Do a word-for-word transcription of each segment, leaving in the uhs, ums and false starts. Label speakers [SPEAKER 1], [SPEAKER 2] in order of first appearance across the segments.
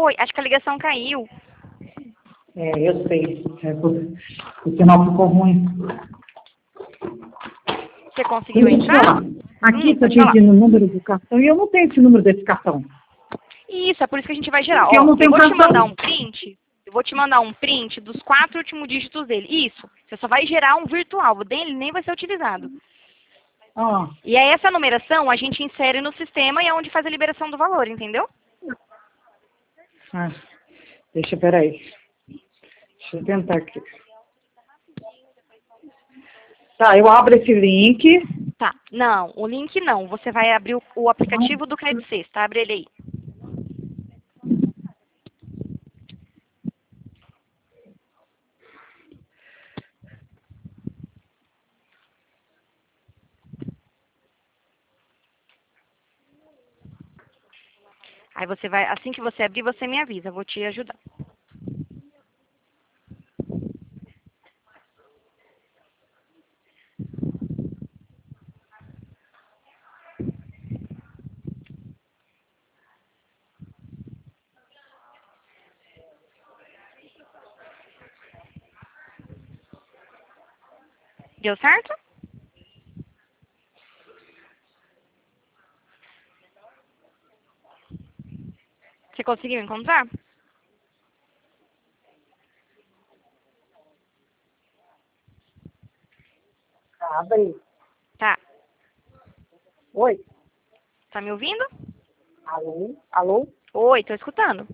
[SPEAKER 1] Oi, acho que a ligação caiu.
[SPEAKER 2] É, eu sei. É, o sinal ficou ruim.
[SPEAKER 1] Você conseguiu
[SPEAKER 2] Deixa eu te
[SPEAKER 1] entrar?
[SPEAKER 2] falar. Aqui
[SPEAKER 1] Hum,
[SPEAKER 2] está
[SPEAKER 1] pode falar.
[SPEAKER 2] pedindo o número do cartão e eu não tenho esse número desse cartão.
[SPEAKER 1] Isso, é por isso que a gente vai gerar.
[SPEAKER 2] Porque
[SPEAKER 1] Ó,
[SPEAKER 2] eu não tenho
[SPEAKER 1] vou te
[SPEAKER 2] cartão.
[SPEAKER 1] mandar um print. Eu vou te mandar um print dos quatro últimos dígitos dele. Isso. Você só vai gerar um virtual. O dele nem vai ser utilizado.
[SPEAKER 2] Ah,
[SPEAKER 1] E aí essa numeração a gente insere no sistema e é onde faz a liberação do valor, entendeu?
[SPEAKER 2] ah, deixa, peraí. Deixa eu tentar aqui. Tá, eu abro esse link.
[SPEAKER 1] Tá. Não, o link não. Você vai abrir o, o aplicativo do Credit Sexta. Abre ele aí. Aí você vai, assim que você abrir, você me avisa. Eu vou te ajudar. Deu certo? Você conseguiu encontrar?
[SPEAKER 2] Abre.
[SPEAKER 1] Tá.
[SPEAKER 2] Oi.
[SPEAKER 1] Tá me ouvindo?
[SPEAKER 2] Alô? Alô?
[SPEAKER 1] Oi, tô escutando.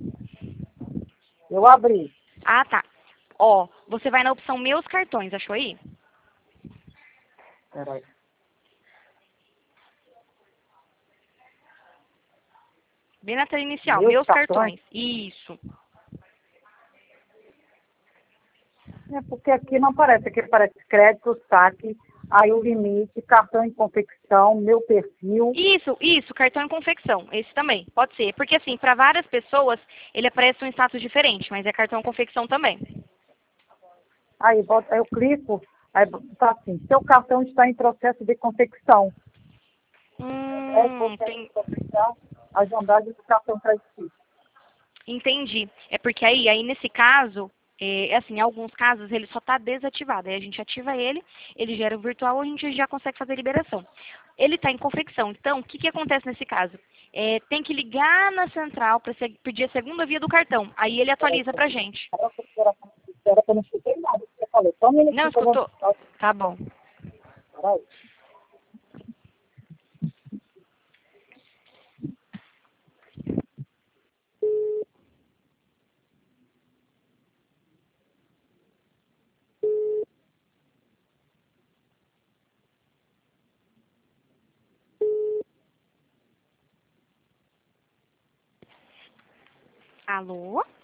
[SPEAKER 2] Eu abri.
[SPEAKER 1] Ah, tá. Ó, você vai na opção Meus Cartões, achou aí?
[SPEAKER 2] Peraí.
[SPEAKER 1] Bem na tela inicial,
[SPEAKER 2] Meus
[SPEAKER 1] Meus
[SPEAKER 2] cartões?
[SPEAKER 1] Cartões. Isso.
[SPEAKER 2] É porque aqui não aparece. Aqui aparece crédito, saque, aí o limite, cartão em confecção, meu perfil.
[SPEAKER 1] Isso, isso, cartão em confecção. Esse também, pode ser. Porque assim, para várias pessoas, ele aparece um status diferente, mas é cartão em confecção também.
[SPEAKER 2] Aí, volta, aí eu clico, aí tá assim, seu cartão está em processo de confecção. É
[SPEAKER 1] Hum,
[SPEAKER 2] processo de
[SPEAKER 1] tem,
[SPEAKER 2] confecção, agendagem do cartão crédito.
[SPEAKER 1] entendi. É porque aí, aí nesse caso, é, é assim, em alguns casos ele só está desativado. Aí a gente ativa ele, ele gera o virtual, a gente já consegue fazer a liberação. Ele está em confecção. Então, o que, que acontece nesse caso? É, tem que ligar na central para pedir a segunda via do cartão. Aí ele atualiza pra gente.
[SPEAKER 2] Espera que eu não escutei nada que você falou. Só um
[SPEAKER 1] Não
[SPEAKER 2] minutinho que eu vou...
[SPEAKER 1] escutou? Tá bom.
[SPEAKER 2] Peraí.
[SPEAKER 1] Alô?